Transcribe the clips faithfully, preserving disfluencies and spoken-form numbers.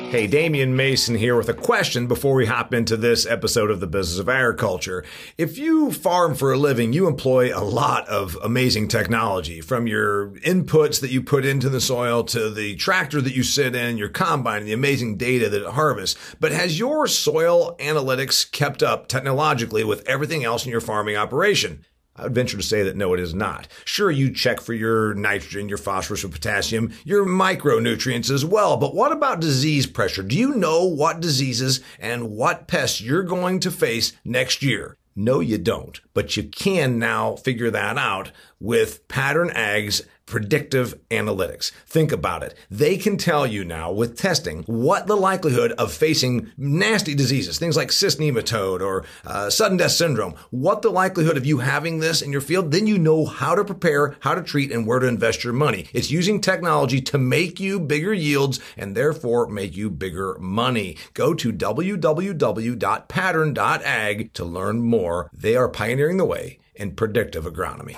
Hey, Damian Mason here with a question before we hop into this episode of The Business of Agriculture. If you farm for a living, you employ a lot of amazing technology, from your inputs that you put into the soil to the tractor that you sit in, your combine, the amazing data that it harvests. But has your soil analytics kept up technologically with everything else in your farming operation? I would venture to say that no, it is not. Sure, you check for your nitrogen, your phosphorus, your potassium, your micronutrients as well. But what about disease pressure? Do you know what diseases and what pests you're going to face next year? No, you don't. But you can now figure that out with Pattern Ag's predictive analytics. Think about it. They can tell you now with testing what the likelihood of facing nasty diseases, things like cyst nematode or uh, sudden death syndrome, what the likelihood of you having this in your field. Then you know how to prepare, how to treat, and where to invest your money. It's using technology to make you bigger yields and therefore make you bigger money. Go to w w w dot pattern dot ag to learn more. They are pioneering the way in predictive agronomy.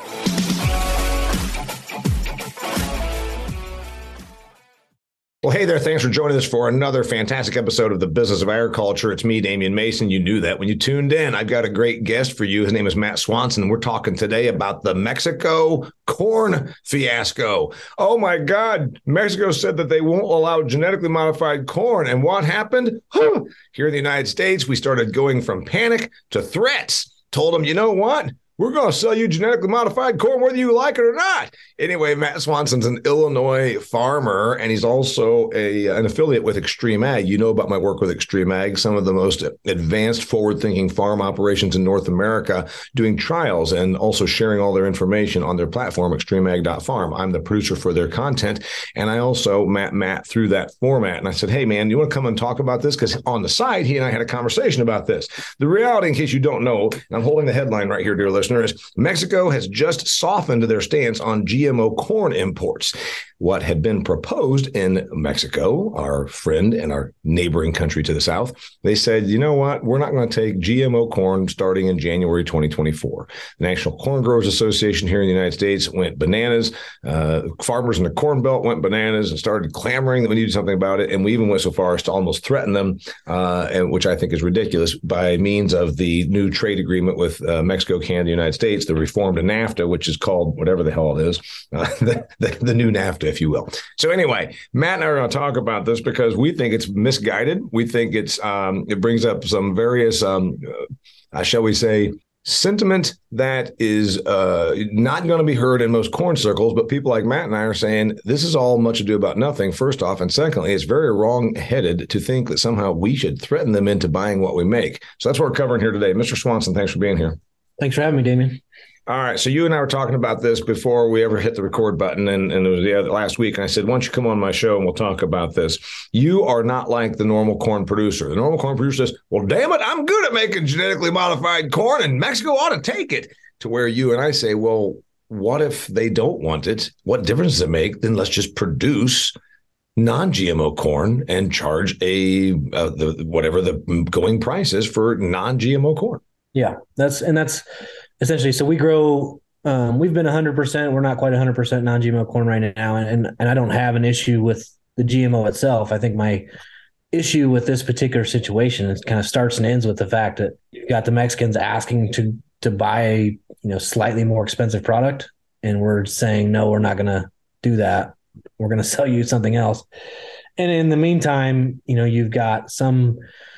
Well, hey there. Thanks for joining us for another fantastic episode of The Business of Agriculture. It's me, Damian Mason. You knew that when you tuned in. I've got a great guest for you. His name is Matt Swanson. We're talking today about the Mexico corn fiasco. Oh, my God. Mexico said that they won't allow genetically modified corn. And what happened? Huh. Here in the United States, we started going from panic to threats. Told them, you know what? We're going to sell you genetically modified corn whether you like it or not. Anyway, Matt Swanson's an Illinois farmer, and he's also a, an affiliate with Extreme Ag. You know about my work with Extreme Ag, some of the most advanced, forward-thinking farm operations in North America, doing trials and also sharing all their information on their platform, extreme ag dot farm. I'm the producer for their content, and I also met Matt through that format. And I said, hey, man, you want to come and talk about this? Because on the side, he and I had a conversation about this. The reality, in case you don't know, and I'm holding the headline right here, dear listeners, Mexico has just softened their stance on G M O corn imports. What had been proposed in Mexico, our friend and our neighboring country to the south, they said, you know what, we're not going to take G M O corn starting in January twenty twenty-four. The National Corn Growers Association here in the United States went bananas. Uh, farmers in the Corn Belt went bananas and started clamoring that we needed something about it. And we even went so far as to almost threaten them, uh, and, which I think is ridiculous, by means of the new trade agreement with uh, Mexico, Canada, United States, the reformed NAFTA, which is called whatever the hell it is, uh, the, the, the new NAFTA, if you will. So anyway, Matt and I are going to talk about this because we think it's misguided. We think it's um, it brings up some various, um, uh, shall we say, sentiment that is uh, not going to be heard in most corn circles, but people like Matt and I are saying this is all much ado about nothing, first off, and secondly, it's very wrong-headed to think that somehow we should threaten them into buying what we make. So that's what we're covering here today. Mister Swanson, thanks for being here. Thanks for having me, Damian. All right. So you and I were talking about this before we ever hit the record button. And, and it was the other, last week. And I said, why don't you come on my show and we'll talk about this. You are not like the normal corn producer. The normal corn producer says, well, damn it, I'm good at making genetically modified corn and Mexico ought to take it. To where you and I say, well, what if they don't want it? What difference does it make? Then let's just produce non-G M O corn and charge a uh, the whatever the going price is for non-G M O corn. Yeah, that's and that's essentially, so we grow, um, we've been one hundred percent, we're not quite one hundred percent non-G M O corn right now, and, and and I don't have an issue with the G M O itself. I think my issue with this particular situation is kind of starts and ends with the fact that you've got the Mexicans asking to to buy a you know slightly more expensive product, and we're saying, no, we're not going to do that. We're going to sell you something else. And in the meantime, you know, you've got some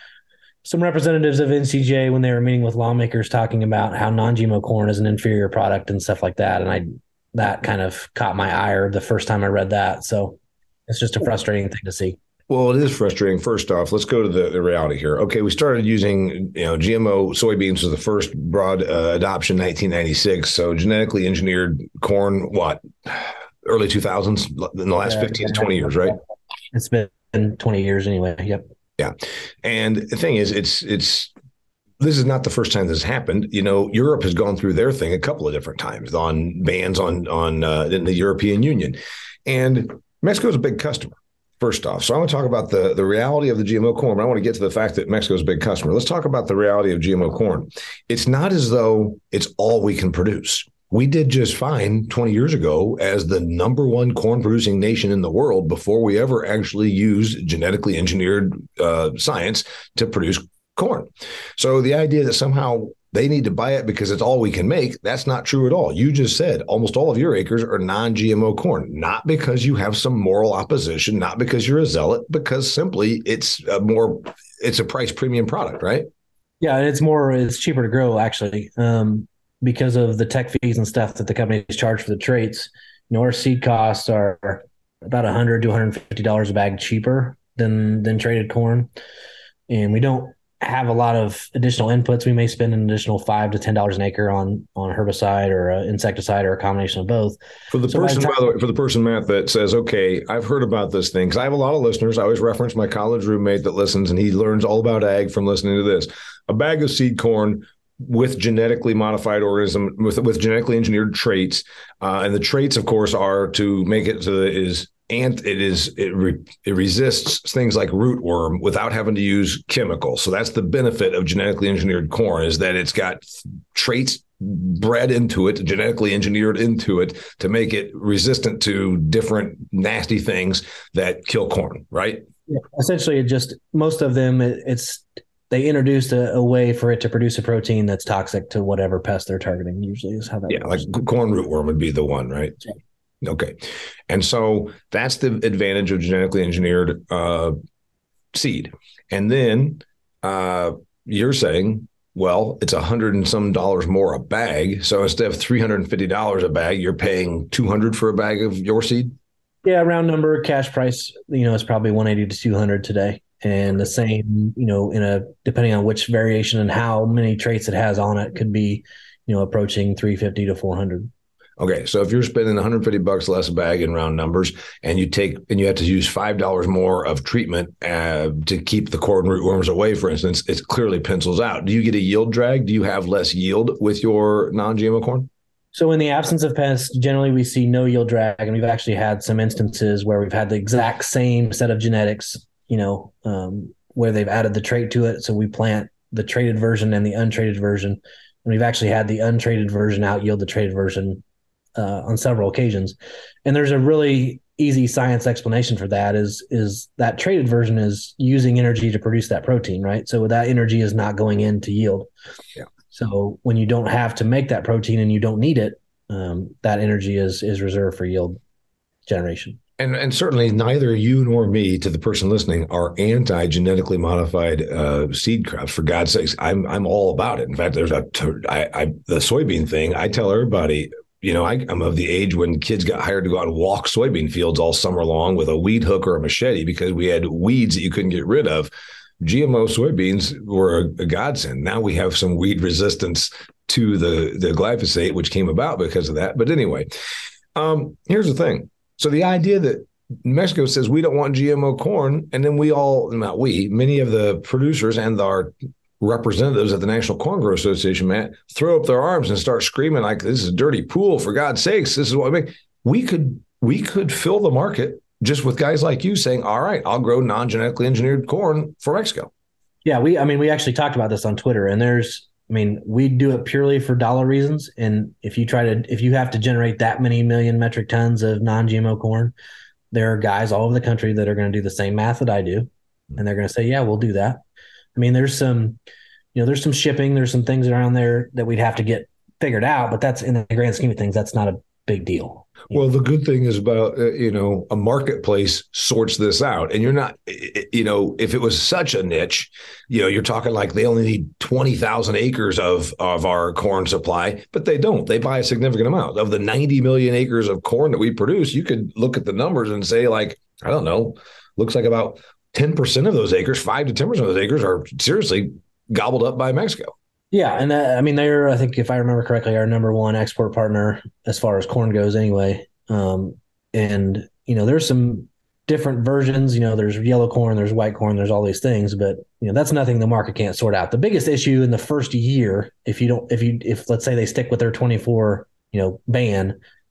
some representatives of N C J when they were meeting with lawmakers talking about how non-G M O corn is an inferior product and stuff like that. And I, that kind of caught my ire the first time I read that. So it's just a frustrating thing to see. Well, it is frustrating. First off, let's go to the, the reality here. Okay, we started using you know G M O soybeans was the first broad uh, adoption, nineteen ninety-six. So genetically engineered corn, what, early two thousands, in the last yeah, fifteen to twenty years, right? It's been twenty years anyway. Yep. Yeah. And the thing is, it's it's this is not the first time this has happened. You know, Europe has gone through their thing a couple of different times on bans on on uh, in the European Union. And Mexico is a big customer. First off, so I want to talk about the, the reality of the G M O corn, but I want to get to the fact that Mexico is a big customer. Let's talk about the reality of G M O corn. It's not as though it's all we can produce. we did just fine twenty years ago as the number one corn producing nation in the world before we ever actually used genetically engineered uh, science to produce corn. So the idea that somehow they need to buy it because it's all we can make, that's not true at all. You just said almost all of your acres are non-G M O corn, not because you have some moral opposition, not because you're a zealot, because simply it's a more, it's a price premium product, right? Yeah, and it's more, it's cheaper to grow actually, um, because of the tech fees and stuff that the companies charge for the traits. You know, our seed costs are about one hundred to one hundred fifty dollars a bag cheaper than than traded corn, and we don't have a lot of additional inputs. We may spend an additional five to ten dollars an acre on on herbicide or uh, insecticide or a combination of both. For the so person, by the, time- by the way, for the person, Matt, that says, "Okay, I've heard about this thing," because I have a lot of listeners. I always reference my college roommate that listens, and he learns all about ag from listening to this. A bag of seed corn with genetically modified organism, with with genetically engineered traits, uh, and the traits, of course, are to make it so that it is. And it is it, re, it resists things like rootworm without having to use chemicals. So that's the benefit of genetically engineered corn, is that it's got traits bred into it, genetically engineered into it to make it resistant to different nasty things that kill corn, right? Yeah, essentially, it just most of them it, it's they introduced a, a way for it to produce a protein that's toxic to whatever pest they're targeting. Usually, is how that yeah, works. Like corn rootworm would be the one, right? Yeah. Okay. And so that's the advantage of genetically engineered uh, seed. And then uh, you're saying, well, it's a hundred and some dollars more a bag. So instead of three hundred fifty dollars a bag, you're paying two hundred for a bag of your seed? Yeah, round number cash price, you know, it's probably one eighty to two hundred today. And the same, you know, in a depending on which variation and how many traits it has on it could be, you know, approaching three fifty to four hundred. Okay, so if you're spending one hundred fifty bucks less a bag in round numbers, and you take and you have to use five dollars more of treatment uh, to keep the corn rootworms away, for instance, it clearly pencils out. Do you get a yield drag? Do you have less yield with your non-G M O corn? So in the absence of pests, generally we see no yield drag, and we've actually had some instances where we've had the exact same set of genetics, you know, um, where they've added the trait to it. So we plant the traded version and the untraded version, and we've actually had the untraded version out yield the traded version Uh, on several occasions. And there's a really easy science explanation for that is, is that traded version is using energy to produce that protein, right? So that energy is not going into yield. Yeah. So when you don't have to make that protein and you don't need it, um, that energy is, is reserved for yield generation. And and certainly neither you nor me, to the person listening, are anti-genetically modified uh, seed crops. For God's sakes, I'm I'm all about it. In fact, there's a I, I the soybean thing. I tell everybody, you know, I, I'm of the age when kids got hired to go out and walk soybean fields all summer long with a weed hook or a machete because we had weeds that you couldn't get rid of. G M O soybeans were a, a godsend. Now we have some weed resistance to the, the glyphosate, which came about because of that. But anyway, um, here's the thing. So the idea that Mexico says we don't want G M O corn, and then we all, not we, many of the producers and our representatives at the National Corn Growers Association, Matt, throw up their arms and start screaming like, this is a dirty pool, for God's sakes, this is what I mean. We could we could fill the market just with guys like you saying, all right, I'll grow non-genetically engineered corn for Mexico. Yeah, we I mean, we actually talked about this on Twitter, and there's, I mean, we do it purely for dollar reasons. And if you try to, if you have to generate that many million metric tons of non-G M O corn, there are guys all over the country that are going to do the same math that I do. And they're going to say, yeah, we'll do that. I mean, there's some, you know, there's some shipping, there's some things around there that we'd have to get figured out, but that's in the grand scheme of things, that's not a big deal. Well, the good thing is about, uh, you know, a marketplace sorts this out, and you're not, you know, if it was such a niche, you know, you're talking like they only need twenty thousand acres of, of our corn supply, but they don't, they buy a significant amount of the ninety million acres of corn that we produce. You could look at the numbers and say like, I don't know, looks like about ten percent of those acres, five to ten percent of those acres are seriously gobbled up by Mexico. Yeah. And uh, I mean, they're, I think if I remember correctly, our number one export partner as far as corn goes anyway. Um, and, you know, there's some different versions, you know, there's yellow corn, there's white corn, there's all these things, but, you know, that's nothing the market can't sort out. The biggest issue in the first year, if you don't, if you, if let's say they stick with their twenty-four, you know, ban,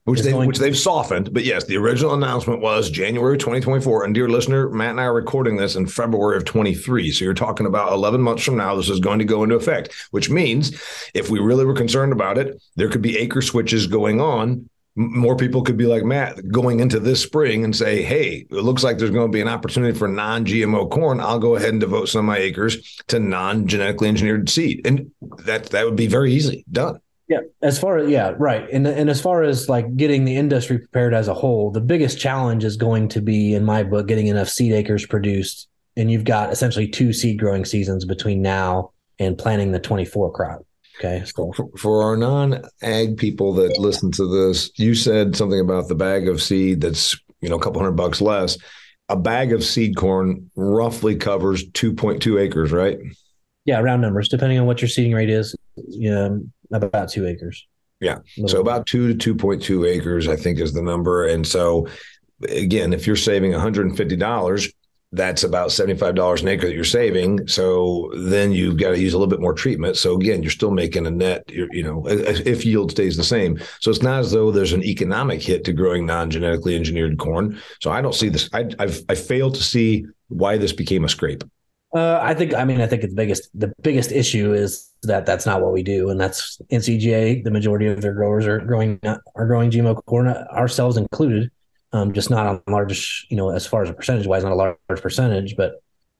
Which they which they've softened, but yes, the original announcement was January twenty twenty-four. And dear listener, Matt and I are recording this in February of twenty-three. So you're talking about eleven months from now, this is going to go into effect, which means if we really were concerned about it, there could be acre switches going on. More people could be like Matt going into this spring and say, hey, it looks like there's going to be an opportunity for non-G M O corn. I'll go ahead and devote some of my acres to non-genetically engineered seed. And that that would be very easy done. Yeah, as far as, yeah, right. And and as far as like getting the industry prepared as a whole, the biggest challenge is going to be, in my book, getting enough seed acres produced. And you've got essentially two seed growing seasons between now and planting the twenty-four crop. Okay. So. For, for our non-ag people that listen to this, you said something about the bag of seed that's, you know, a couple hundred bucks less. A bag of seed corn roughly covers two point two acres, right? Yeah, round numbers, depending on what your seeding rate is, you know, about two acres. Yeah. So about two to two point two acres, I think, is the number. And so, again, if you're saving one hundred fifty dollars, that's about seventy-five dollars an acre that you're saving. So then you've got to use a little bit more treatment. So again, you're still making a net, you know, if yield stays the same. So it's not as though there's an economic hit to growing non-genetically engineered corn. So I don't see this. I I've, I fail to see why this became a scrape. Uh, I think, I mean, I think the biggest, the biggest issue is that that's not what we do. And that's N C G A. The majority of their growers are growing, are growing G M O corn, ourselves included. Um, just not a large, you know, as far as a percentage wise, not a large percentage, but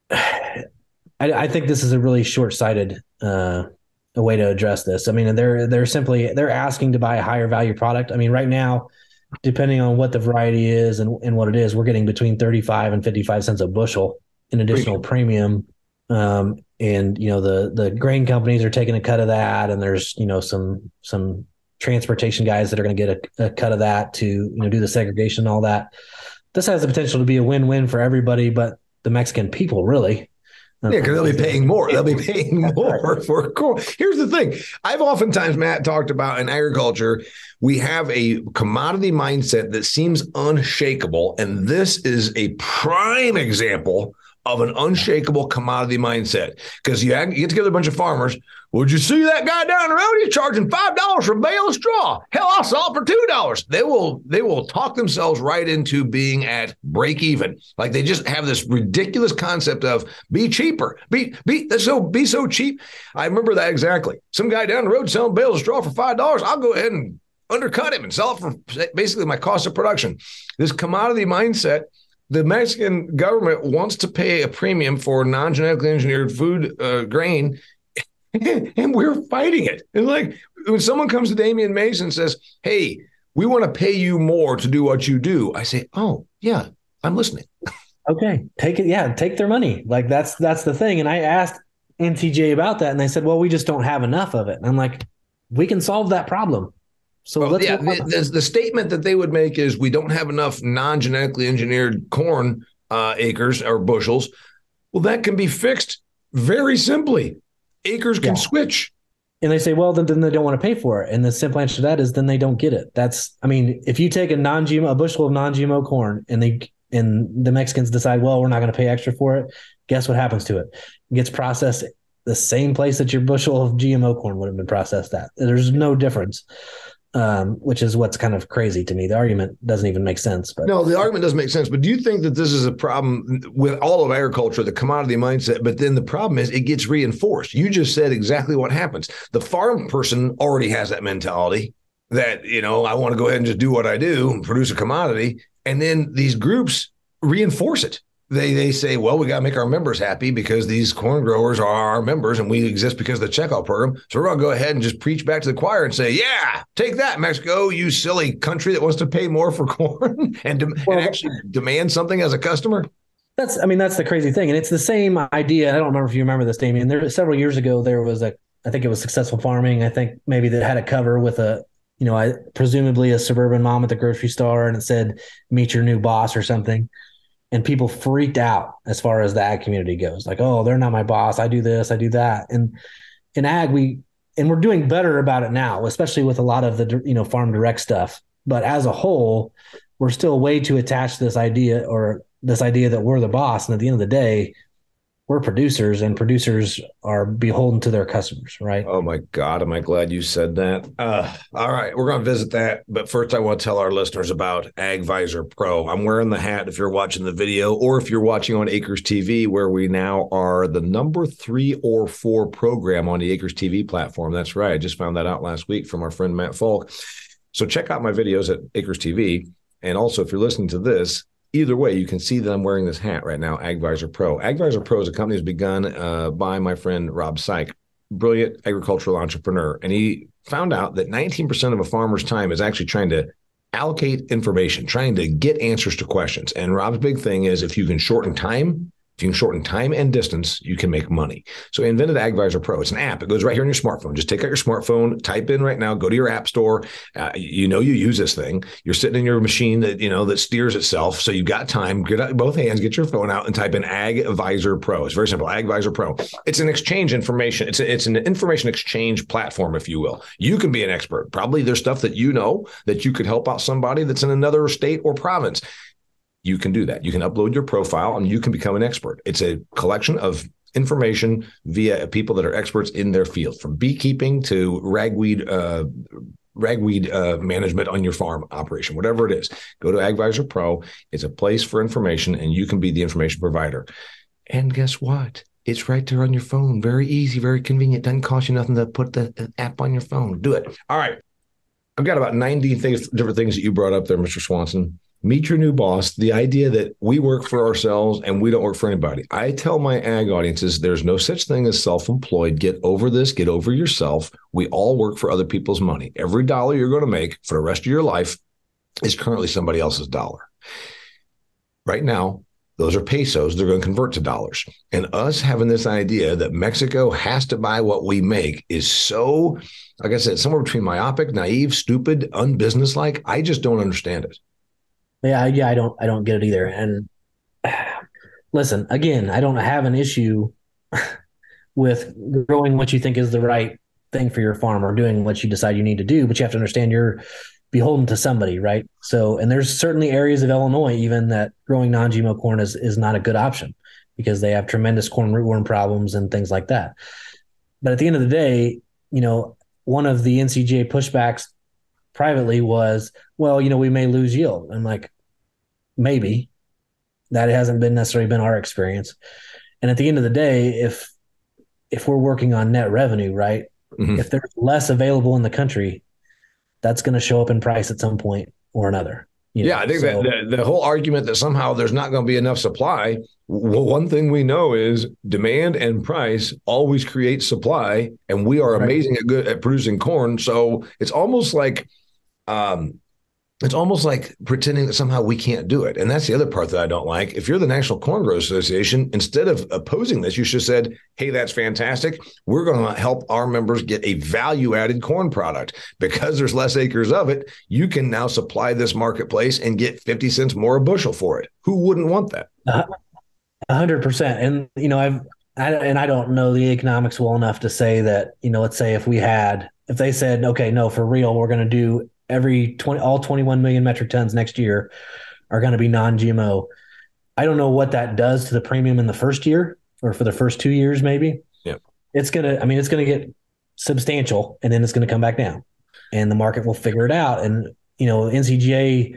I, I think this is a really short-sighted uh, a way to address this. I mean, they're, they're simply, they're asking to buy a higher value product. I mean, right now, depending on what the variety is and, and what it is, we're getting between thirty-five and fifty-five cents a bushel in additional premium. Um, and, you know, the, the grain companies are taking a cut of that. And there's, you know, some, some transportation guys that are going to get a, a cut of that to, you know, do the segregation and all that. This has the potential to be a win-win for everybody, but the Mexican people really. Yeah, because they'll be paying more. They'll be paying more for corn. Here's the thing. I've oftentimes, Matt, talked about in agriculture, we have a commodity mindset that seems unshakable. And this is a prime example of an unshakable commodity mindset. Because you, you get together a bunch of farmers. Would you see that guy down the road? He's charging five dollars for a bale of straw. Hell, I'll sell it for two dollars. They will they will talk themselves right into being at break even. Like they just have this ridiculous concept of be cheaper. Be be so be so cheap. I remember that exactly. Some guy down the road selling bales of straw for five dollars. I'll go ahead and undercut him and sell it for basically my cost of production. This commodity mindset. The Mexican government wants to pay a premium for non-genetically engineered food uh, grain, and we're fighting it. And like when someone comes to Damian Mason and says, hey, we want to pay you more to do what you do, I say, oh, yeah, I'm listening. Okay, take it. Yeah, take their money. Like that's that's the thing. And I asked N C G A about that, and they said, well, we just don't have enough of it. And I'm like, we can solve that problem. So well, let's yeah, the, the statement that they would make is we don't have enough non-genetically engineered corn uh, acres or bushels. Well, that can be fixed very simply. Acres can yeah. switch. And they say, well, then, then they don't want to pay for it. And the simple answer to that is then they don't get it. That's, I mean, if you take a non-G M O, a bushel of non-G M O corn and they, and the Mexicans decide, well, we're not going to pay extra for it. Guess what happens to it? It gets processed the same place that your bushel of G M O corn would have been processed at. There's no difference. Um, which is what's kind of crazy to me. The argument doesn't even make sense. But no, the argument doesn't make sense. But do you think that this is a problem with all of agriculture, the commodity mindset? But then the problem is it gets reinforced. You just said exactly what happens. The farm person already has that mentality that, you know, I want to go ahead and just do what I do and produce a commodity. And then these groups reinforce it. They they say, well, we got to make our members happy because these corn growers are our members and we exist because of the checkout program. So we're going to go ahead and just preach back to the choir and say, yeah, take that, Mexico, you silly country that wants to pay more for corn and, de- well, and actually demand something as a customer. That's, I mean, that's the crazy thing. And it's the same idea. I don't remember if you remember this, Damian. There several years ago, there was a, I think it was Successful Farming. I think maybe that had a cover with a, you know, I, presumably a suburban mom at the grocery store, and it said, meet your new boss or something. And people freaked out as far as the ag community goes. Like, oh, they're not my boss. I do this, I do that. And in ag, we, and we're doing better about it now, especially with a lot of the, you know, farm direct stuff. But as a whole, we're still way too attached to this idea or this idea that we're the boss. And at the end of the day, we're producers, and producers are beholden to their customers, right? Oh my God, am I glad you said that? Uh, all right, we're going to visit that. But first, I want to tell our listeners about AgVisor Pro. I'm wearing the hat if you're watching the video, or if you're watching on Acres T V, where we now are the number three or four program on the Acres T V platform. That's right. I just found that out last week from our friend Matt Falk. So check out my videos at Acres T V. And also, if you're listening to this, either way, you can see that I'm wearing this hat right now, AgVisor Pro. AgVisor Pro is a company that's begun uh, by my friend Rob Syke, brilliant agricultural entrepreneur. And he found out that nineteen percent of a farmer's time is actually trying to allocate information, trying to get answers to questions. And Rob's big thing is if you can shorten time, if you can shorten time and distance, you can make money. So he invented AgVisor Pro. It's an app. It goes right here on your smartphone. Just take out your smartphone, type in right now, go to your app store. Uh, you know you use this thing. You're sitting in your machine that you know that steers itself. So you've got time. Get out both hands, get your phone out, and type in AgVisor Pro. It's very simple. AgVisor Pro. It's an exchange information. It's a, it's an information exchange platform, if you will. You can be an expert. Probably there's stuff that you know that you could help out somebody that's in another state or province. You can do that. You can upload your profile and you can become an expert. It's a collection of information via people that are experts in their field, from beekeeping to ragweed uh, ragweed uh, management on your farm operation, whatever it is. Go to AgVisor Pro. It's a place for information, and you can be the information provider. And guess what? It's right there on your phone. Very easy, very convenient. Doesn't cost you nothing to put the app on your phone. Do it. All right. I've got about ninety things, different things that you brought up there, Mister Swanson. Meet your new boss. The idea that we work for ourselves and we don't work for anybody. I tell my ag audiences, there's no such thing as self-employed. Get over this. Get over yourself. We all work for other people's money. Every dollar you're going to make for the rest of your life is currently somebody else's dollar. Right now, those are pesos. They're going to convert to dollars. And us having this idea that Mexico has to buy what we make is so, like I said, somewhere between myopic, naive, stupid, unbusinesslike. I just don't understand it. Yeah, yeah, I don't, I don't get it either. And listen, again, I don't have an issue with growing what you think is the right thing for your farm or doing what you decide you need to do, but you have to understand you're beholden to somebody, right? So, and there's certainly areas of Illinois even that growing non-G M O corn is is not a good option because they have tremendous corn rootworm problems and things like that. But at the end of the day, you know, one of the N C G A pushbacks privately was, well, you know, we may lose yield. I'm like, maybe. That hasn't been necessarily been our experience. And at the end of the day, if if we're working on net revenue, right? Mm-hmm. If there's less available in the country, that's going to show up in price at some point or another. You yeah, know? I think so, that the, the whole argument that somehow there's not going to be enough supply, well, one thing we know is demand and price always create supply, and we are right. amazing at good at producing corn. So it's almost like um, it's almost like pretending that somehow we can't do it. And that's the other part that I don't like. If you're the National Corn Growers Association, instead of opposing this, you should have said, hey, that's fantastic. We're going to help our members get a value-added corn product. Because there's less acres of it, you can now supply this marketplace and get fifty cents more a bushel for it. Who wouldn't want that? A hundred percent. And, you know, I've, I, and I don't know the economics well enough to say that, you know, let's say if we had, if they said, okay, no, for real, we're going to do every twenty, all twenty-one million metric tons next year are going to be non-G M O. I don't know what that does to the premium in the first year or for the first two years, maybe. Yeah. It's going to, I mean, it's going to get substantial and then it's going to come back down and the market will figure it out. And, you know, N C G A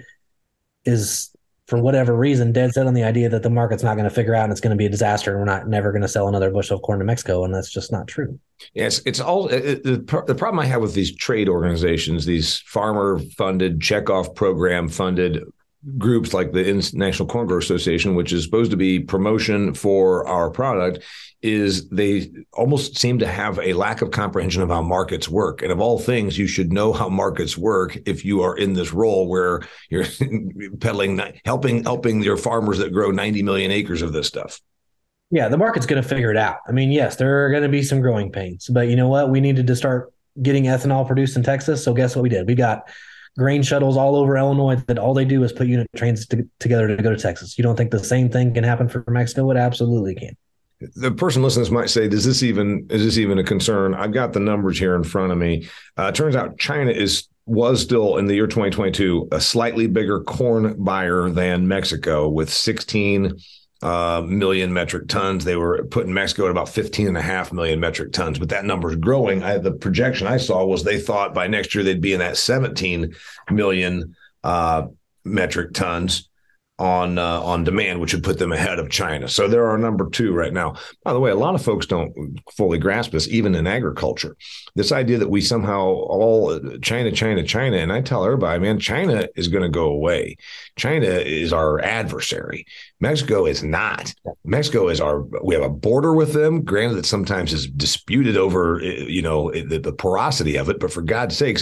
is, for whatever reason, dead set on the idea that the market's not going to figure out and it's going to be a disaster and we're not never going to sell another bushel of corn to Mexico. And that's just not true. Yes, it's all it, the, the problem I have with these trade organizations, these farmer funded, checkoff program funded groups like the National Corn Growers Association, which is supposed to be promotion for our product, is they almost seem to have a lack of comprehension of how markets work. And of all things, you should know how markets work if you are in this role where you're peddling, helping, helping your farmers that grow ninety million acres of this stuff. Yeah, the market's going to figure it out. I mean, yes, there are going to be some growing pains, but you know what? We needed to start getting ethanol produced in Texas. So guess what we did? We got grain shuttles all over Illinois that all they do is put unit trains to, together to go to Texas. You don't think the same thing can happen for Mexico? It absolutely can. The person listening to this might say, does this even, is this even a concern? I've got the numbers here in front of me. Uh, it turns out China is, was still in the year twenty twenty-two, a slightly bigger corn buyer than Mexico with sixteen uh, million metric tons. They were putting Mexico at about fifteen and a half million metric tons, but that number is growing. I, the projection I saw was they thought by next year they'd be in that seventeen million uh, metric tons on uh, on demand, which would put them ahead of China. So they're our number two right now. By the way, a lot of folks don't fully grasp this, even in agriculture. This idea that we somehow all China, China, China, and I tell everybody, man, China is going to go away. China is our adversary. Mexico is not. Mexico is our, we have a border with them. Granted, that sometimes is disputed over, you know, the, the porosity of it, but for God's sakes,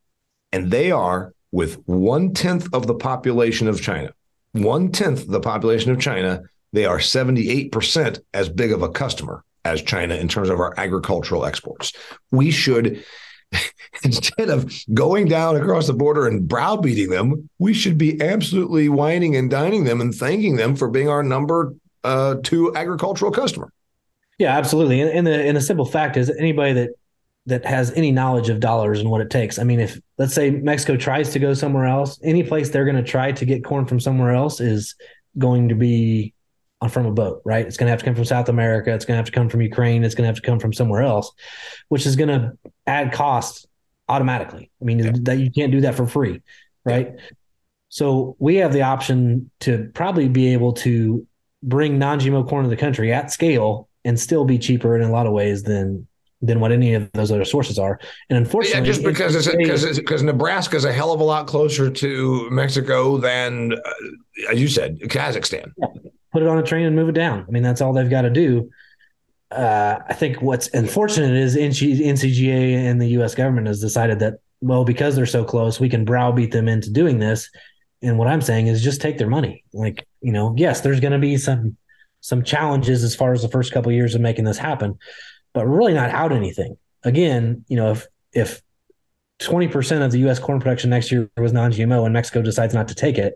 and they are with one tenth of the population of China. One tenth the population of China, they are seventy-eight percent as big of a customer as China in terms of our agricultural exports. We should, instead of going down across the border and browbeating them, we should be absolutely whining and dining them and thanking them for being our number uh, two agricultural customer. Yeah, absolutely. And, and the and the simple fact is, anybody that that has any knowledge of dollars and what it takes. I mean, if let's say Mexico tries to go somewhere else, any place they're going to try to get corn from somewhere else is going to be on from a boat, right? It's going to have to come from South America. It's going to have to come from Ukraine. It's going to have to come from somewhere else, which is going to add costs automatically. I mean, yeah. that you can't do that for free, right? Yeah. So we have the option to probably be able to bring non-G M O corn to the country at scale and still be cheaper in a lot of ways than than what any of those other sources are. And unfortunately, yeah, just because it's because because Nebraska is a hell of a lot closer to Mexico than, uh, as you said, Kazakhstan. Yeah. Put it on a train and move it down. I mean, that's all they've got to do. Uh, I think what's unfortunate is N C G A and the U S government has decided that, well, because they're so close, we can browbeat them into doing this. And what I'm saying is just take their money. Like, you know, yes, there's going to be some some challenges as far as the first couple of years of making this happen, but we're really not out anything. Again, you know, if if twenty percent of the U S corn production next year was non-G M O and Mexico decides not to take it,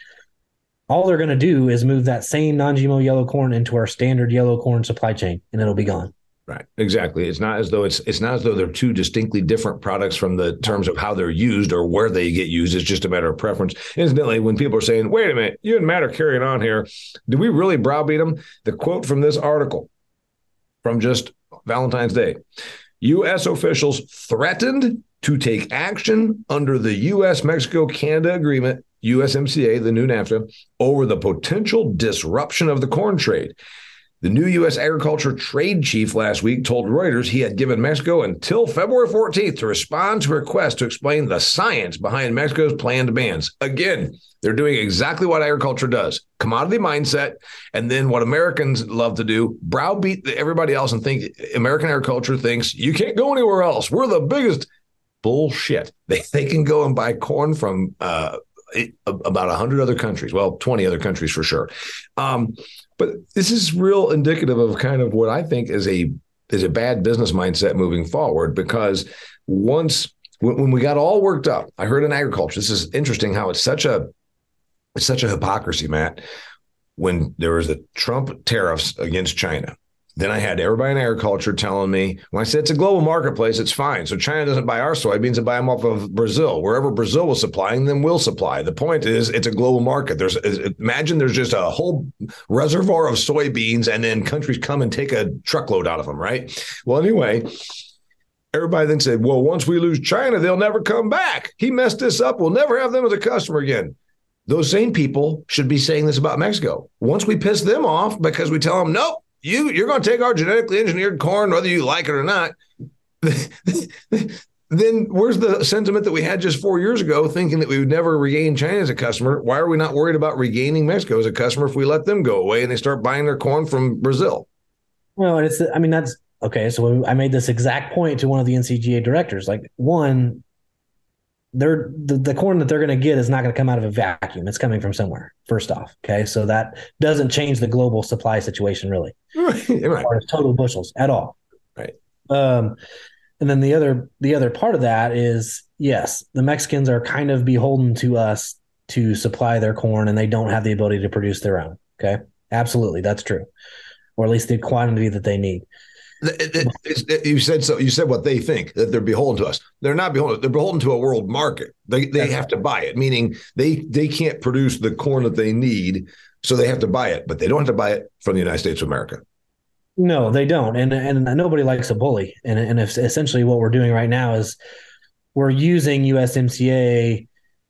all they're going to do is move that same non-G M O yellow corn into our standard yellow corn supply chain, and it'll be gone. Right. Exactly. It's not as though it's it's not as though they're two distinctly different products from the terms of how they're used or where they get used. It's just a matter of preference. Incidentally, when people are saying, wait a minute, you and Matt are carrying on here, do we really browbeat them? The quote from this article from just Valentine's Day: U S officials threatened to take action under the U S Mexico Canada agreement, U S M C A, the new NAFTA, over the potential disruption of the corn trade. The new U S agriculture trade chief last week told Reuters he had given Mexico until February fourteenth to respond to requests to explain the science behind Mexico's planned bans. Again, they're doing exactly what agriculture does: commodity mindset, and then what Americans love to do, browbeat everybody else and think American agriculture thinks you can't go anywhere else. We're the biggest. Bullshit. They, they can go and buy corn from uh, about one hundred other countries. Well, twenty other countries for sure. Um, But this is real indicative of kind of what I think is a is a bad business mindset moving forward, because once when, when we got all worked up, I heard in agriculture, this is interesting how it's such a it's such a hypocrisy, Matt. When there was the Trump tariffs against China, then I had everybody in agriculture telling me, when I said it's a global marketplace, it's fine. So China doesn't buy our soybeans, they buy them off of Brazil. Wherever Brazil was supplying them, we'll supply. The point is, it's a global market. There's imagine there's just a whole reservoir of soybeans, and then countries come and take a truckload out of them, right? Well, anyway, everybody then said, well, once we lose China, they'll never come back. He messed this up. We'll never have them as a customer again. Those same people should be saying this about Mexico. Once we piss them off because we tell them, nope, You, you're going to take our genetically engineered corn, whether you like it or not, then where's the sentiment that we had just four years ago thinking that we would never regain China as a customer? Why are we not worried about regaining Mexico as a customer if we let them go away and they start buying their corn from Brazil? Well, it's, I mean, that's okay. So I made this exact point to one of the N C G A directors. Like, one, they're the, the corn that they're going to get is not going to come out of a vacuum. It's coming from somewhere, first off. Okay. So that doesn't change the global supply situation really. Right. Right. As far as total bushels at all. Right. Um, and then the other, the other part of that is, yes, the Mexicans are kind of beholden to us to supply their corn, and they don't have the ability to produce their own. Okay. Absolutely. That's true. Or at least the quantity that they need. You said so. You said what they think, that they're beholden to us. They're not beholden. They're beholden to a world market. They they have to buy it, meaning they they can't produce the corn that they need, so they have to buy it. But they don't have to buy it from the United States of America. No, they don't, and and nobody likes a bully. And and if essentially what we're doing right now is we're using U S M C A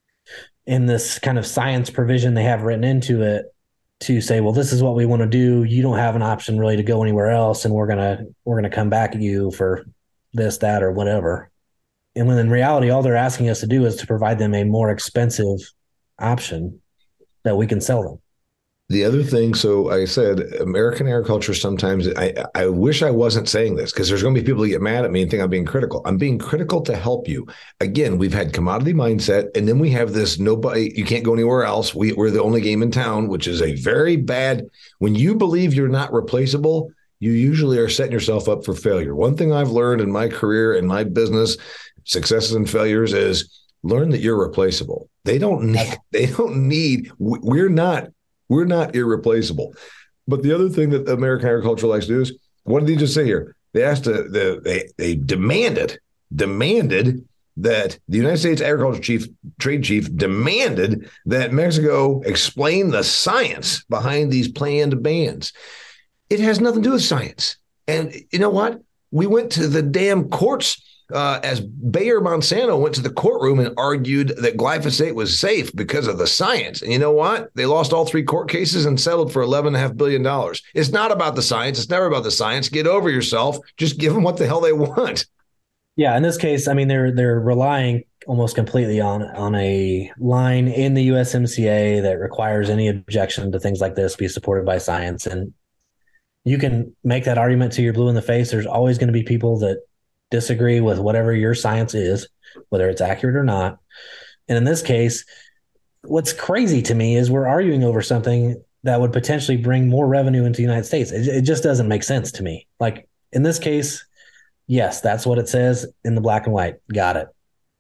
in this kind of science provision they have written into it to say, well, this is what we want to do. You don't have an option really to go anywhere else, and we're gonna we're gonna come back at you for this, that, or whatever. And when in reality, all they're asking us to do is to provide them a more expensive option that we can sell them. The other thing, so I said, American agriculture sometimes, I, I wish I wasn't saying this because there's going to be people who get mad at me and think I'm being critical. I'm being critical to help you. Again, we've had commodity mindset, and then we have this nobody, you can't go anywhere else. We, we're the only game in town, which is a very bad, when you believe you're not replaceable, you usually are setting yourself up for failure. One thing I've learned in my career and my business, successes and failures, is learn that you're replaceable. They don't need, they don't need, we're not, We're not irreplaceable. But the other thing that American agriculture likes to do is, what did they just say here? They asked, to, the, they they demanded, demanded that the United States agriculture chief, trade chief demanded that Mexico explain the science behind these planned bans. It has nothing to do with science. And you know what? We went to the damn courts Uh, as Bayer Monsanto went to the courtroom and argued that glyphosate was safe because of the science. And you know what? They lost all three court cases and settled for eleven point five billion dollars. It's not about the science. It's never about the science. Get over yourself. Just give them what the hell they want. Yeah, in this case, I mean, they're they're relying almost completely on on a line in the U S M C A that requires any objection to things like this be supported by science. And you can make that argument till you're blue in the face. There's always going to be people that disagree with whatever your science is, whether it's accurate or not. And in this case, what's crazy to me is we're arguing over something that would potentially bring more revenue into the United States. It, it just doesn't make sense to me. Like in this case, yes, that's what it says in the black and white. Got it.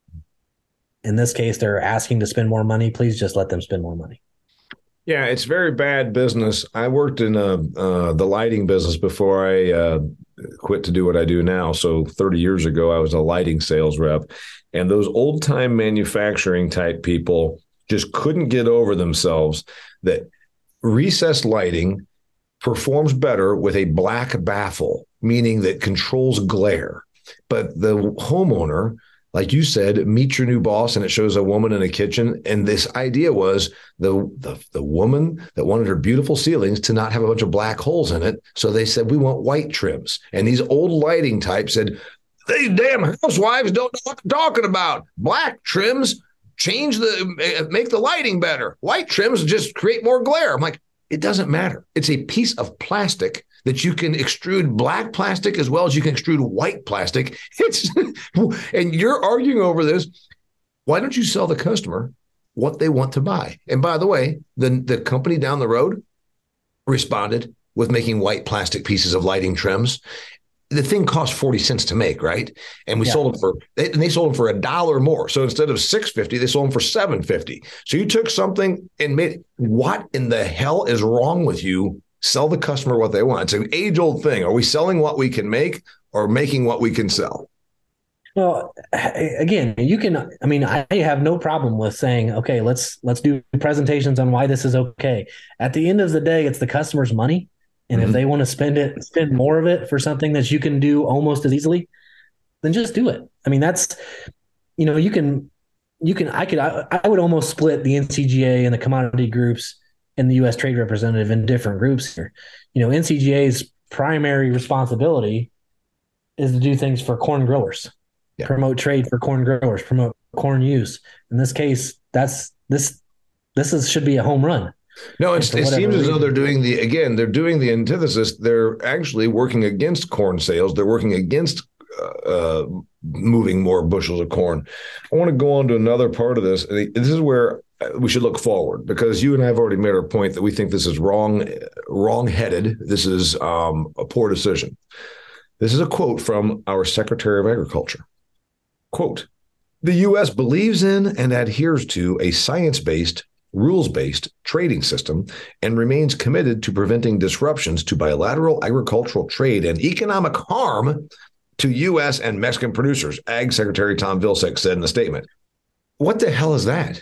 In this case, they're asking to spend more money. Please just let them spend more money. Yeah, it's very bad business. I worked in uh, uh, the lighting business before I uh, quit to do what I do now. So thirty years ago, I was a lighting sales rep. And those old time manufacturing type people just couldn't get over themselves that recessed lighting performs better with a black baffle, meaning that controls glare. But the homeowner, like you said, meet your new boss and it shows a woman in a kitchen. And this idea was the, the, the woman that wanted her beautiful ceilings to not have a bunch of black holes in it. So they said, we want white trims. And these old lighting types said, these damn housewives don't know what they're talking about. Black trims change the, make the lighting better. White trims just create more glare. I'm like, it doesn't matter. It's a piece of plastic that you can extrude black plastic as well as you can extrude white plastic. It's and you're arguing over this. Why don't you sell the customer what they want to buy? And by the way, the, the company down the road responded with making white plastic pieces of lighting trims. The thing cost forty cents to make, right? And we yeah. sold them for, they, and they sold them for a dollar more. So instead of six fifty, they sold them for seven fifty. So you took something and made, what in the hell is wrong with you? Sell the customer what they want. It's an age-old thing. Are we selling what we can make or making what we can sell? Well, again, you can, I mean, I have no problem with saying, okay, let's let's do presentations on why this is okay. At the end of the day, it's the customer's money. And mm-hmm. if they want to spend it, spend more of it for something that you can do almost as easily, then just do it. I mean, that's, you know, you can, you can, I could, I, I would almost split the N C G A and the commodity groups and the U S trade representative in different groups here. You know, N C G A's primary responsibility is to do things for corn growers, yeah. promote trade for corn growers, promote corn use. In this case, that's this, this is, should be a home run. No, it's, it seems as though they're doing the, again, they're doing the antithesis. They're actually working against corn sales. They're working against uh, moving more bushels of corn. I want to go on to another part of this. This is where we should look forward, because you and I have already made our point that we think this is wrong, wrong-headed. This is um, a poor decision. This is a quote from our Secretary of Agriculture. Quote, the U S believes in and adheres to a science-based, rules-based trading system and remains committed to preventing disruptions to bilateral agricultural trade and economic harm to U S and Mexican producers, Ag Secretary Tom Vilsack said in the statement. What the hell is that?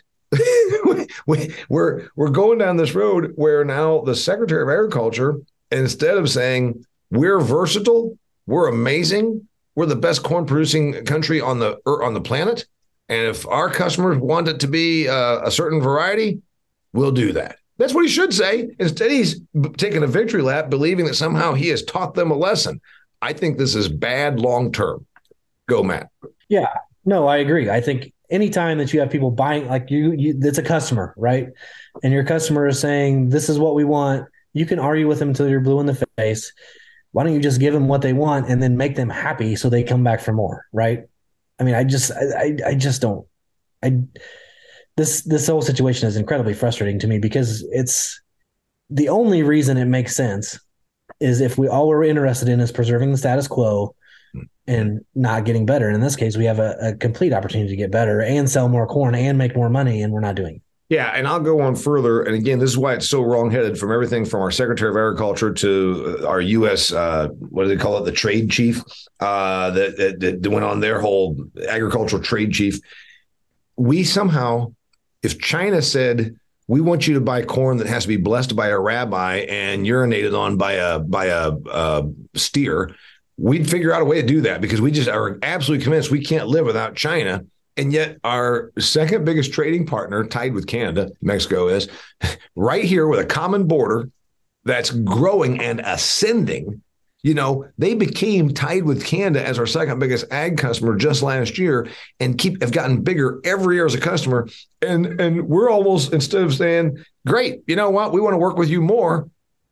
we, we're, we're going down this road where now the Secretary of Agriculture, instead of saying we're versatile, we're amazing, we're the best corn producing country on the on the planet, and if our customers want it to be uh, a certain variety, we'll do that. That's what he should say. Instead, he's taking a victory lap, believing that somehow he has taught them a lesson. I think this is bad long term. Go, Matt. Yeah, no, I agree. I think anytime that you have people buying, like you, you, it's a customer, right? And your customer is saying, this is what we want. You can argue with them until you're blue in the face. Why don't you just give them what they want and then make them happy so they come back for more, right? I mean, I just, I, I just don't. I this this whole situation is incredibly frustrating to me because it's the only reason it makes sense is if we all we're interested in is preserving the status quo and not getting better. And in this case, we have a, a complete opportunity to get better and sell more corn and make more money, and we're not doing it. Yeah, and I'll go on further. And again, this is why it's so wrongheaded, from everything from our Secretary of Agriculture to our U S, uh, what do they call it, the trade chief uh, that, that, that went on their whole agricultural trade chief. We somehow, if China said, we want you to buy corn that has to be blessed by a rabbi and urinated on by a by a, a steer, we'd figure out a way to do that because we just are absolutely convinced we can't live without China. And yet our second biggest trading partner, tied with Canada, Mexico is, right here with a common border that's growing and ascending. You know, they became tied with Canada as our second biggest ag customer just last year and keep have gotten bigger every year as a customer. And, and we're almost, instead of saying, great, you know what, we want to work with you more,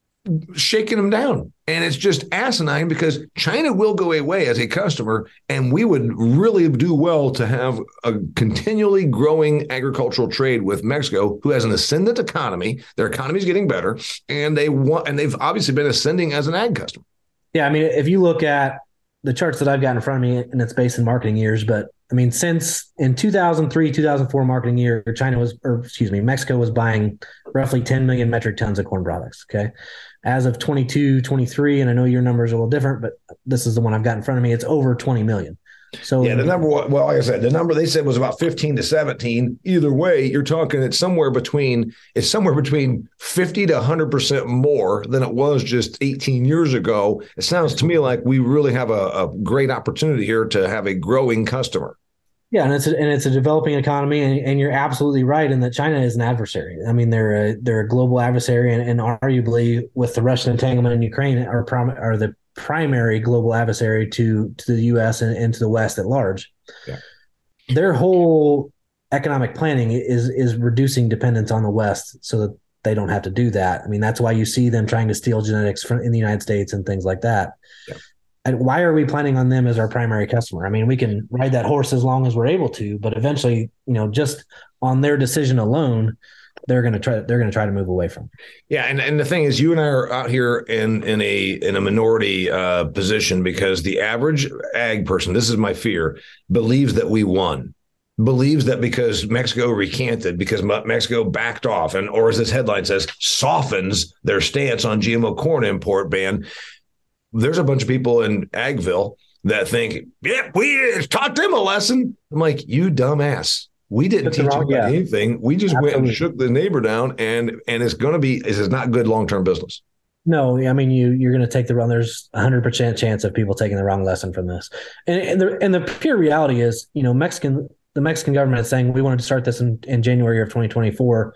shaking them down. And it's just asinine because China will go away as a customer, and we would really do well to have a continually growing agricultural trade with Mexico, who has an ascendant economy. Their economy is getting better, and they want, and they've obviously been ascending as an ag customer. Yeah, I mean, if you look at the charts that I've got in front of me, and it's based in marketing years, but I mean, since in two thousand three, two thousand four marketing year, China was, or excuse me, Mexico was buying roughly ten million metric tons of corn products. Okay. As of twenty-two, twenty-three, and I know your numbers are a little different, but this is the one I've got in front of me. It's over twenty million. So yeah, the number, well, like I said, the number they said was about fifteen to seventeen. Either way, you're talking it's somewhere between, it's somewhere between fifty to one hundred percent more than it was just eighteen years ago. It sounds to me like we really have a, a great opportunity here to have a growing customer. Yeah, and it's a, and it's a developing economy, and, and you're absolutely right in that China is an adversary. I mean, they're a, they're a global adversary, and, and arguably with the Russian entanglement in Ukraine, are prom- are the primary global adversary to to the U S and, and to the West at large. Yeah. Their whole economic planning is is reducing dependence on the West so that they don't have to do that. I mean, that's why you see them trying to steal genetics from in the United States and things like that. Yeah. And why are we planning on them as our primary customer? I mean, we can ride that horse as long as we're able to, but eventually, you know, just on their decision alone, they're going to try. They're going to try to move away from it. Yeah, and, and the thing is, you and I are out here in in a in a minority uh, position because the average ag person, this is my fear, believes that we won. Believes that because Mexico recanted, because Mexico backed off, and or as this headline says, softens their stance on G M O corn import ban. There's a bunch of people in Agville that think, yeah, we taught them a lesson. I'm like, you dumbass. We didn't That's teach wrong, them yeah. anything. We just Absolutely. went and shook the neighbor down, and and it's going to be, this is not good long-term business. No, I mean, you, you're going to take the wrong, there's a hundred percent chance of people taking the wrong lesson from this. And, and the, and the pure reality is, you know, Mexican, the Mexican government is saying we wanted to start this in, in January of twenty twenty-four.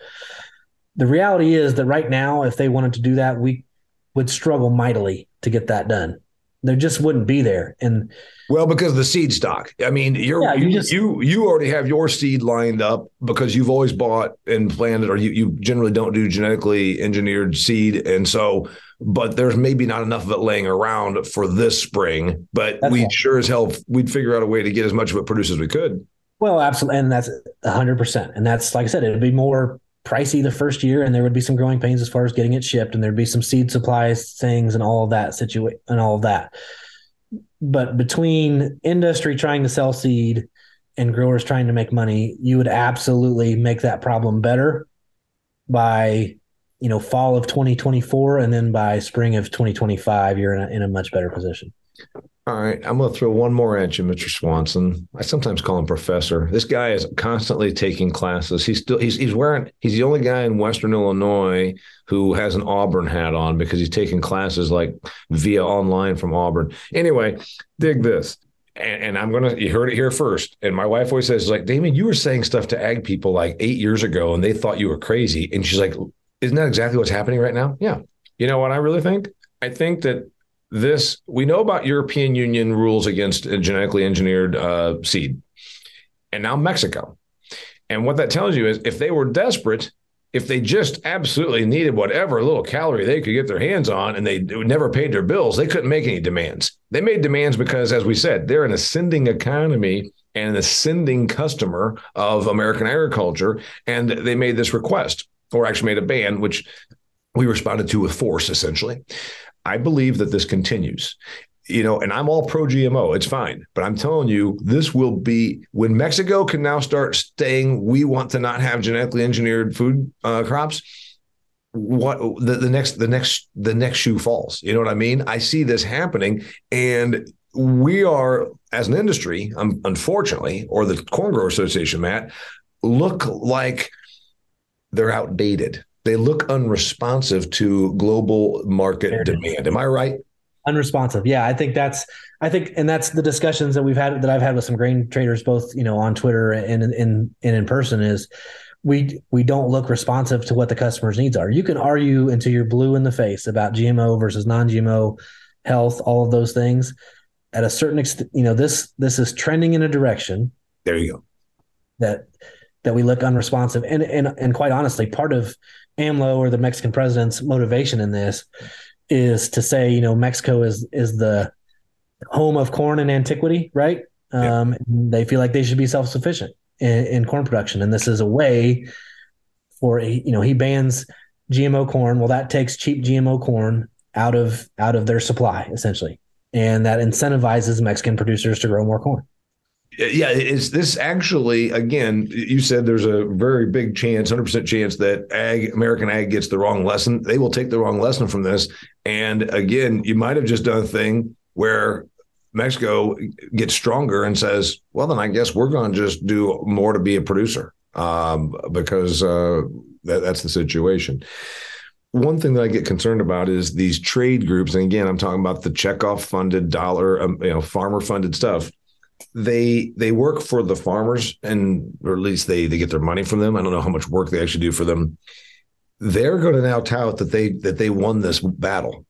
The reality is that right now, if they wanted to do that, we would struggle mightily to get that done. There just wouldn't be there. And well, because of the seed stock. I mean, you're, yeah, you, you, just, you you already have your seed lined up because you've always bought and planted, or you, you generally don't do genetically engineered seed. And so, but there's maybe not enough of it laying around for this spring, but we right. sure as hell, we'd figure out a way to get as much of it produced as we could. Well, absolutely. And that's a hundred percent. And that's, like I said, it'd be more pricey the first year, and there would be some growing pains as far as getting it shipped, and there'd be some seed supplies things and all of that situation and all of that. But between industry trying to sell seed and growers trying to make money, you would absolutely make that problem better by, you know, fall of twenty twenty-four, and then by spring of twenty twenty-five, you're in a, in a much better position. All right, I'm going to throw one more at you, Mister Swanson. I sometimes call him Professor. This guy is constantly taking classes. He's still he's he's wearing he's the only guy in Western Illinois who has an Auburn hat on because he's taking classes like via online from Auburn. Anyway, dig this. And, and I'm going to, you heard it here first. And my wife always says, like, Damien, you were saying stuff to ag people like eight years ago and they thought you were crazy. And she's like, isn't that exactly what's happening right now? Yeah. You know what I really think? I think that this, we know about European Union rules against genetically engineered uh, seed, and now Mexico. And what that tells you is if they were desperate, if they just absolutely needed whatever little calorie they could get their hands on and they never paid their bills, they couldn't make any demands. They made demands because, as we said, they're an ascending economy and an ascending customer of American agriculture. And they made this request, or actually made a ban, which we responded to with force, essentially. I believe that this continues, you know, and I'm all pro G M O. It's fine. But I'm telling you, this will be when Mexico can now start saying we want to not have genetically engineered food uh, crops. What the, the next the next the next shoe falls. You know what I mean? I see this happening, and we are, as an industry, um, unfortunately, or the Corn Grower Association, Matt, look like they're outdated. They look unresponsive to global market demand. Am I right? Unresponsive. Yeah, I think that's, I think, and that's the discussions that we've had, that I've had with some grain traders, both, you know, on Twitter and in, in, and in person, is we, we don't look responsive to what the customer's needs are. You can argue until you're blue in the face about G M O versus non-G M O health, all of those things. At a certain extent, you know, this, this is trending in a direction. There you go. That, that we look unresponsive. And, and, and quite honestly, part of AMLO, or the Mexican president's motivation in this, is to say, you know, Mexico is is the home of corn in antiquity, right? Yeah. Um, they feel like they should be self-sufficient in, in corn production. And this is a way for, a, you know, he bans G M O corn. Well, that takes cheap G M O corn out of out of their supply, essentially. And that incentivizes Mexican producers to grow more corn. Yeah, is this actually, again, you said there's a very big chance, one hundred percent chance that ag, American ag gets the wrong lesson. They will take the wrong lesson from this. And again, you might have just done a thing where Mexico gets stronger and says, well, then I guess we're going to just do more to be a producer um, because uh, that, that's the situation. One thing that I get concerned about is these trade groups. And again, I'm talking about the checkoff funded dollar, um, you know, farmer funded stuff. They they work for the farmers, and or at least they they get their money from them. I don't know how much work they actually do for them. They're going to now tout that they that they won this battle.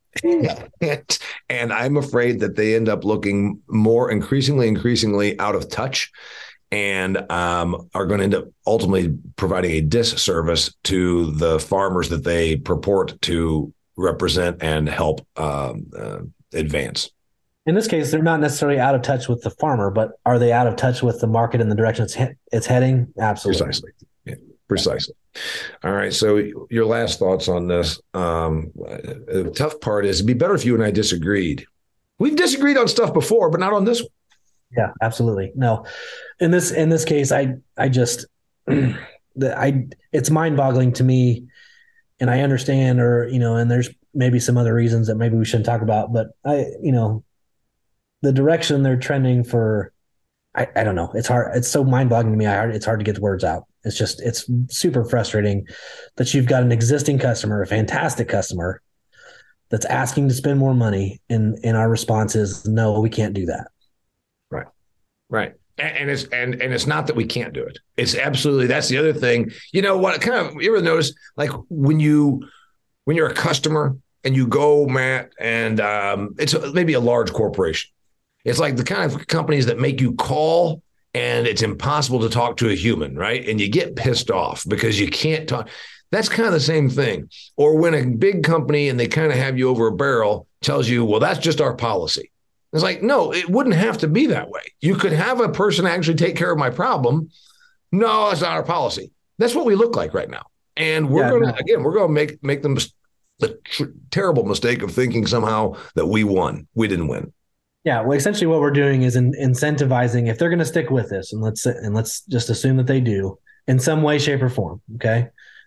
And I'm afraid that they end up looking more increasingly, increasingly out of touch, and um, are going to end up ultimately providing a disservice to the farmers that they purport to represent and help um, uh, advance. In this case, they're not necessarily out of touch with the farmer, but are they out of touch with the market and the direction it's, he- it's heading? Absolutely. Precisely. Yeah, precisely. All right. So your last thoughts on this. Um, the tough part is it'd be better if you and I disagreed. We've disagreed on stuff before, but not on this one. Yeah, absolutely. No, in this, in this case, I, I just, the, I, it's mind boggling to me, and I understand, or, you know, and there's maybe some other reasons that maybe we shouldn't talk about, but I, you know, the direction they're trending for, I, I don't know. It's hard. It's so mind boggling to me. I, it's hard to get the words out. It's just, it's super frustrating that you've got an existing customer, a fantastic customer, that's asking to spend more money. And, and our response is, no, we can't do that. Right. Right. And, and it's, and, and it's not that we can't do it. It's absolutely, that's the other thing. You know what, kind of, you ever notice, like when you, when you're a customer and you go, Matt, and um, it's a, maybe a large corporation. It's like the kind of companies that make you call and it's impossible to talk to a human, right? And you get pissed off because you can't talk. That's kind of the same thing. Or when a big company, and they kind of have you over a barrel, tells you, well, that's just our policy. It's like, no, it wouldn't have to be that way. You could have a person actually take care of my problem. No, that's not our policy. That's what we look like right now. And we're yeah, going to, no. again, we're going to make, make them the tr- terrible mistake of thinking somehow that we won. We didn't win. Yeah, well, essentially what we're doing is in, incentivizing, if they're going to stick with this, and let's and let's just assume that they do in some way, shape, or form. Okay,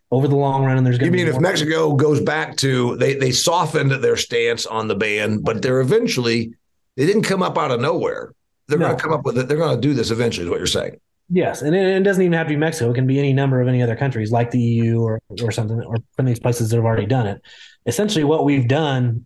over the long run. And there's going to be. You mean if Mexico goes back to they they softened their stance on the ban, but they're eventually they didn't come up out of nowhere. They're no. going to come up with it. They're going to do this eventually. Is what you're saying? Yes, and it, it doesn't even have to be Mexico. It can be any number of any other countries like the E U or or something, or from these places that have already done it. Essentially, what we've done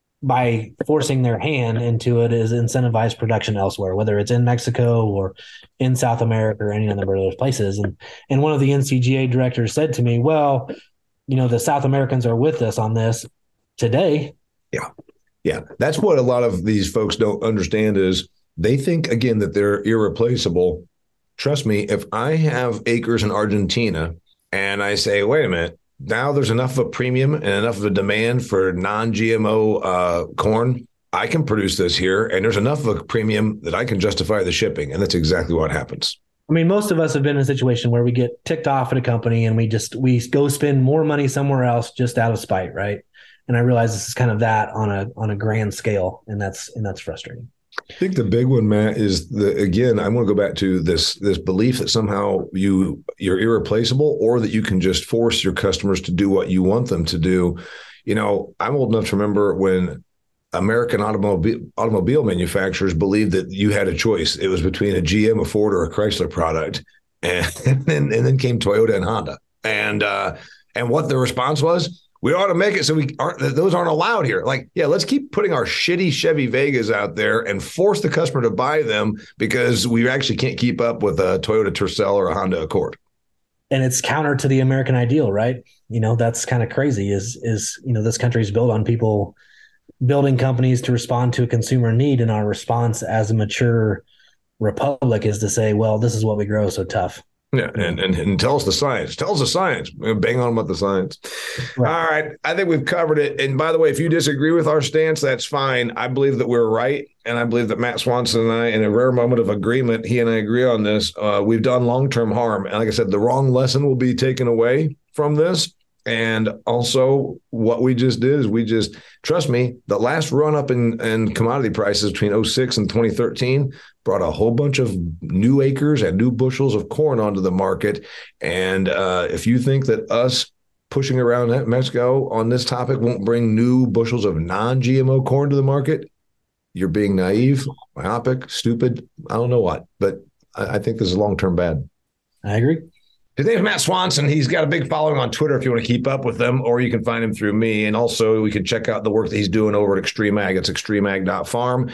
by forcing their hand into it is incentivize production elsewhere, whether it's in Mexico or in South America or any number of those places. And and one of the N C G A directors said to me, well, you know, the South Americans are with us on this today. Yeah. Yeah. That's what a lot of these folks don't understand is they think, again, that they're irreplaceable. Trust me, if I have acres in Argentina and I say, wait a minute, now there's enough of a premium and enough of a demand for non-G M O uh, corn, I can produce this here, and there's enough of a premium that I can justify the shipping, and that's exactly what happens. I mean, most of us have been in a situation where we get ticked off at a company and we just we go spend more money somewhere else just out of spite, right? And I realize this is kind of that on a on a grand scale, and that's and that's frustrating. I think the big one, Matt, is the again, I want to go back to this this belief that somehow you you're irreplaceable or that you can just force your customers to do what you want them to do. You know, I'm old enough to remember when American automobile automobile manufacturers believed that you had a choice. It was between a G M, a Ford, or a Chrysler product. And, and then and then came Toyota and Honda. And uh, and what the response was, we ought to make it so we aren't those aren't allowed here. Like, yeah, let's keep putting our shitty Chevy Vegas out there and force the customer to buy them because we actually can't keep up with a Toyota Tercel or a Honda Accord. And it's counter to the American ideal, right? You know, that's kind of crazy is, is, you know, this country is built on people building companies to respond to a consumer need. And our response as a mature republic is to say, well, this is what we grow, so tough. Yeah, and, and and tell us the science. Tell us the science. Bang on about the science. Right. All right. I think we've covered it. And by the way, if you disagree with our stance, that's fine. I believe that we're right. And I believe that Matt Swanson and I, in a rare moment of agreement, he and I agree on this. Uh, we've done long-term harm. And like I said, the wrong lesson will be taken away from this. And also what we just did is we just, trust me, the last run up in, in commodity prices between oh six and twenty thirteen brought a whole bunch of new acres and new bushels of corn onto the market. And uh, if you think that us pushing around Mexico on this topic won't bring new bushels of non-G M O corn to the market, you're being naive, myopic, stupid. I don't know what, but I, I think this is long-term bad. I agree. His name is Matt Swanson. He's got a big following on Twitter if you want to keep up with them, or you can find him through me. And also we can check out the work that he's doing over at Extreme Ag. It's extreme ag dot farm.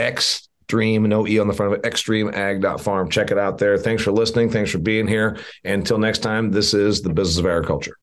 Extreme, no E on the front of it, extreme ag dot farm. Check it out there. Thanks for listening. Thanks for being here. And until next time, this is The Business of Agriculture.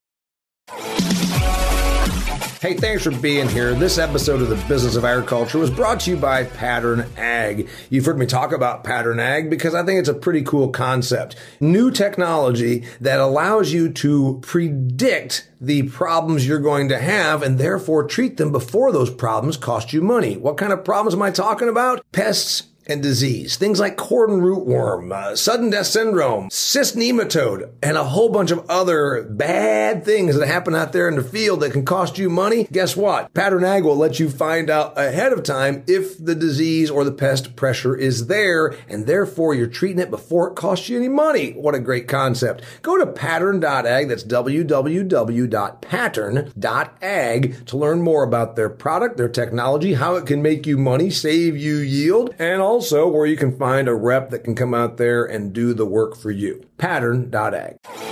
Hey, thanks for being here. This episode of The Business of Agriculture was brought to you by Pattern Ag. You've heard me talk about Pattern Ag because I think it's a pretty cool concept. New technology that allows you to predict the problems you're going to have and therefore treat them before those problems cost you money. What kind of problems am I talking about? Pests and disease. Things like corn rootworm, uh, sudden death syndrome, cyst nematode, and a whole bunch of other bad things that happen out there in the field that can cost you money. Guess what? Pattern Ag will let you find out ahead of time if the disease or the pest pressure is there, and therefore you're treating it before it costs you any money. What a great concept. Go to pattern dot ag, that's w w w dot pattern dot ag, to learn more about their product, their technology, how it can make you money, save you yield, and also Also, where you can find a rep that can come out there and do the work for you. pattern dot ag.